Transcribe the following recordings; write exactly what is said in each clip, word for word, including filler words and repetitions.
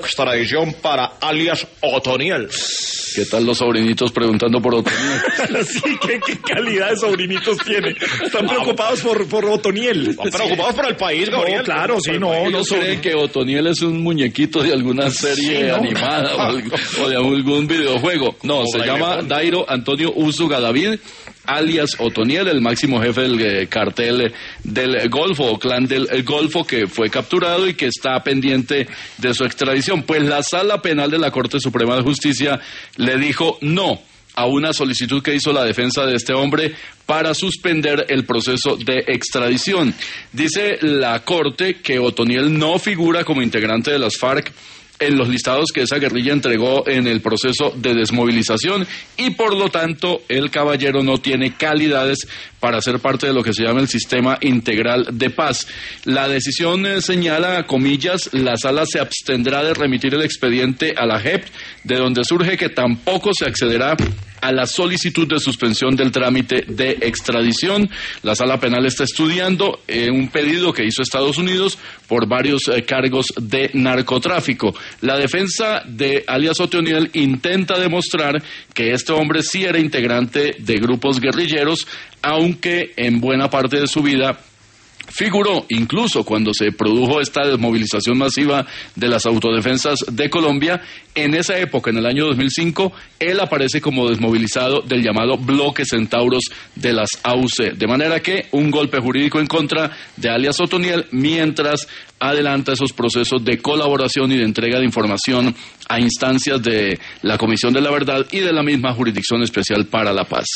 extradición para alias Otoniel. ¿Qué tal los sobrinitos preguntando por Otoniel? Sí, ¿qué, qué calidad de sobrinitos tiene? Están preocupados por, por Otoniel. Están preocupados por el país, Gabriel. No, claro, sí, no. ¿Ellos creen que Otoniel es un muñequito de alguna serie Sí, ¿no? animada o, algo, o de algún videojuego? No, se llama Dairo Antonio Úsuga David, alias Otoniel, el máximo jefe del eh, cartel del Golfo o clan del eh, Golfo, que fue capturado y que está pendiente de su extradición. Pues la Sala Penal de la Corte Suprema de Justicia le dijo no a una solicitud que hizo la defensa de este hombre para suspender el proceso de extradición. Dice la Corte que Otoniel no figura como integrante de las FARC en los listados que esa guerrilla entregó en el proceso de desmovilización y por lo tanto el caballero no tiene calidades para ser parte de lo que se llama el Sistema Integral de Paz. La decisión eh, señala, comillas, la sala se abstendrá de remitir el expediente a la J E P, de donde surge que tampoco se accederá a la solicitud de suspensión del trámite de extradición. La Sala Penal está estudiando eh, un pedido que hizo Estados Unidos por varios eh, cargos de narcotráfico. La defensa de alias Otoniel intenta demostrar que este hombre sí era integrante de grupos guerrilleros, aunque en buena parte de su vida figuró, incluso cuando se produjo esta desmovilización masiva de las autodefensas de Colombia, en esa época, en el año dos mil cinco, él aparece como desmovilizado del llamado Bloque Centauros de las A U C. De manera que un golpe jurídico en contra de alias Otoniel, mientras adelanta esos procesos de colaboración y de entrega de información a instancias de la Comisión de la Verdad y de la misma Jurisdicción Especial para la Paz.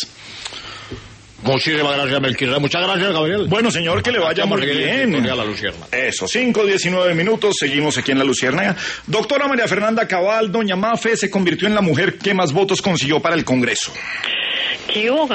Muchísimas gracias, Melquiades. Muchas gracias, Gabriel. Bueno, señor, que le vaya muy bien. A la Lucierna. Eso, cinco diecinueve minutos, seguimos aquí en La Luciérnaga. Doctora María Fernanda Cabal, doña Mafe se convirtió en la mujer que más votos consiguió para el Congreso. ¿Qué hubo?